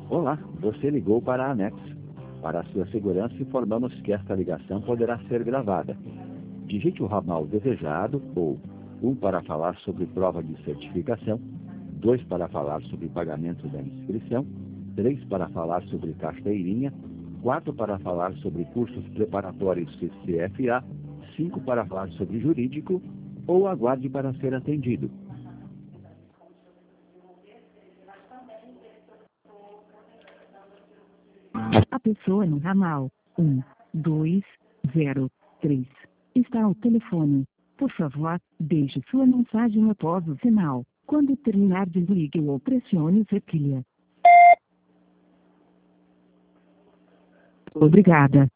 Olá, você ligou para a Anex. Para a sua segurança, informamos que esta ligação poderá ser gravada. Digite o ramal desejado ou 1 para falar sobre prova de certificação, 2 para falar sobre pagamento da inscrição, 3 para falar sobre carteirinha, 4 para falar sobre cursos preparatórios CFA, 5 para falar sobre jurídico ou aguarde para ser atendido. A pessoa no ramal 1203 está ao telefone. Por favor, deixe sua mensagem após o sinal. Quando terminar, desligue ou pressione o teclado. Obrigada.